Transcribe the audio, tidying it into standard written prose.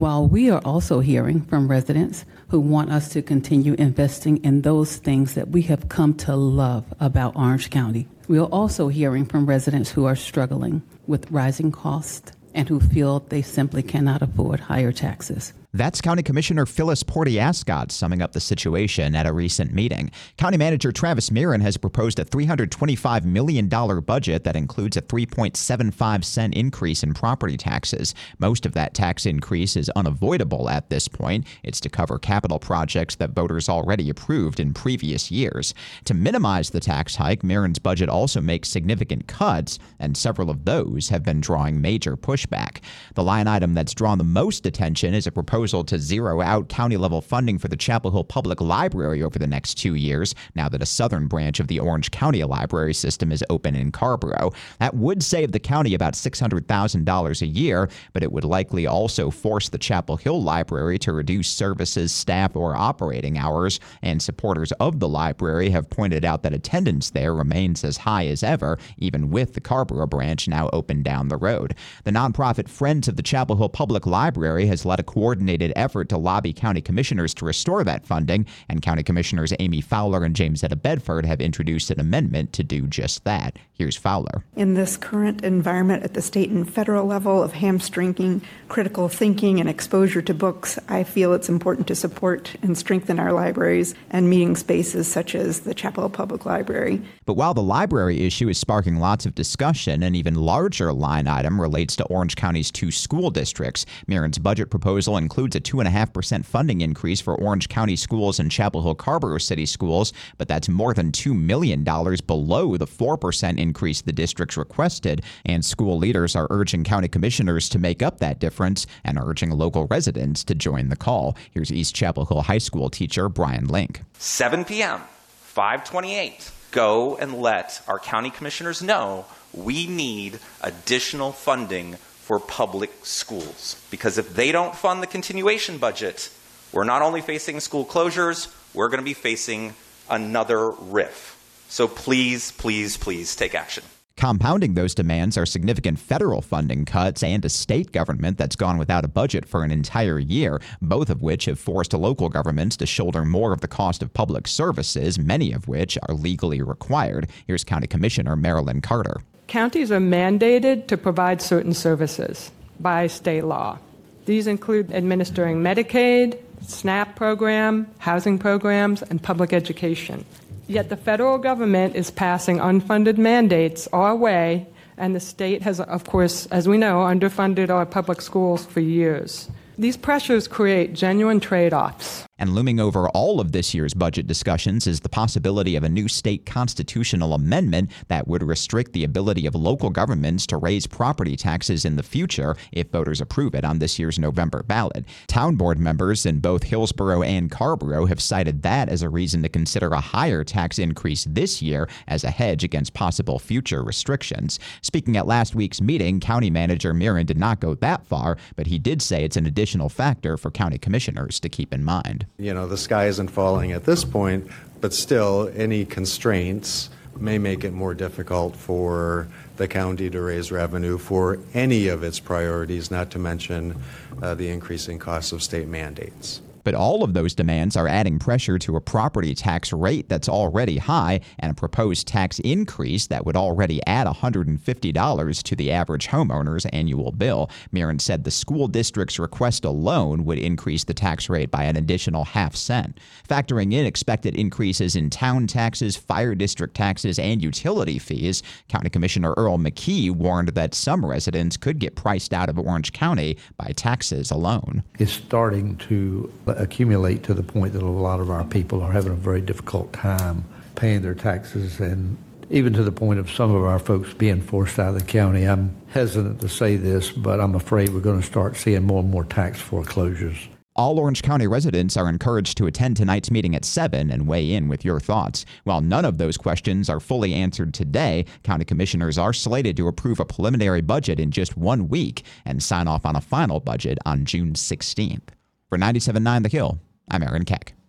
While we are also hearing from residents who want us to continue investing in those things that we have come to love about Orange County, we are also hearing from residents who are struggling with rising costs and who feel they simply cannot afford higher taxes. That's County Commissioner Phyllis Porty-Ascott summing up the situation at a recent meeting. County Manager Travis Mehren has proposed a $325 million budget that includes a 3.75 cent increase in property taxes. Most of that tax increase is unavoidable at this point. It's to cover capital projects that voters already approved in previous years. To minimize the tax hike, Mehren's budget also makes significant cuts, and several of those have been drawing major pushback. The line item that's drawn the most attention is a proposal to zero out county-level funding for the Chapel Hill Public Library over the next 2 years, now that a southern branch of the Orange County library system is open in Carrboro. That would save the county about $600,000 a year, but it would likely also force the Chapel Hill Library to reduce services, staff, or operating hours, and supporters of the library have pointed out that attendance there remains as high as ever, even with the Carrboro branch now open down the road. The nonprofit Friends of the Chapel Hill Public Library has led a coordinated effort to lobby county commissioners to restore that funding, and County Commissioners Amy Fowler and James Etta Bedford have introduced an amendment to do just that. Here's Fowler. In this current environment at the state and federal level of hamstringing critical thinking and exposure to books, I feel it's important to support and strengthen our libraries and meeting spaces such as the Chapel Hill Public Library. But while the library issue is sparking lots of discussion, an even larger line item relates to Orange County's 2 school districts. Mehren's budget proposal includes a 2.5% funding increase for Orange County schools and Chapel Hill Carrboro City schools, but that's more than $2 million below the 4% increase the districts requested, and school leaders are urging county commissioners to make up that difference and urging local residents to join the call. Here's East Chapel Hill High School teacher Brian Link. 7 p.m., 5/28. Go and let our county commissioners know we need additional funding for public schools. Because if they don't fund the continuation budget, we're not only facing school closures, we're going to be facing another RIF. So please, please, please take action. Compounding those demands are significant federal funding cuts and a state government that's gone without a budget for an entire year, both of which have forced local governments to shoulder more of the cost of public services, many of which are legally required. Here's County Commissioner Marilyn Carter. Counties are mandated to provide certain services by state law. These include administering Medicaid, SNAP program, housing programs, and public education. Yet the federal government is passing unfunded mandates our way, and the state has, of course, as we know, underfunded our public schools for years. These pressures create genuine trade-offs. And looming over all of this year's budget discussions is the possibility of a new state constitutional amendment that would restrict the ability of local governments to raise property taxes in the future if voters approve it on this year's November ballot. Town board members in both Hillsborough and Carrboro have cited that as a reason to consider a higher tax increase this year as a hedge against possible future restrictions. Speaking at last week's meeting, County Manager Mehren did not go that far, but he did say it's an additional factor for county commissioners to keep in mind. You know, the sky isn't falling at this point, but still, any constraints may make it more difficult for the county to raise revenue for any of its priorities, not to mention the increasing costs of state mandates. But all of those demands are adding pressure to a property tax rate that's already high and a proposed tax increase that would already add $150 to the average homeowner's annual bill. Mehren said the school district's request alone would increase the tax rate by an additional half cent. Factoring in expected increases in town taxes, fire district taxes, and utility fees, County Commissioner Earl McKee warned that some residents could get priced out of Orange County by taxes alone. It's starting to accumulate to the point that a lot of our people are having a very difficult time paying their taxes, and even to the point of some of our folks being forced out of the county. I'm hesitant to say this, but I'm afraid we're going to start seeing more and more tax foreclosures. All Orange County residents are encouraged to attend tonight's meeting at 7 and weigh in with your thoughts. While none of those questions are fully answered today, county commissioners are slated to approve a preliminary budget in just 1 week and sign off on a final budget on June 16th. For 97.9 The Hill, I'm Aaron Keck.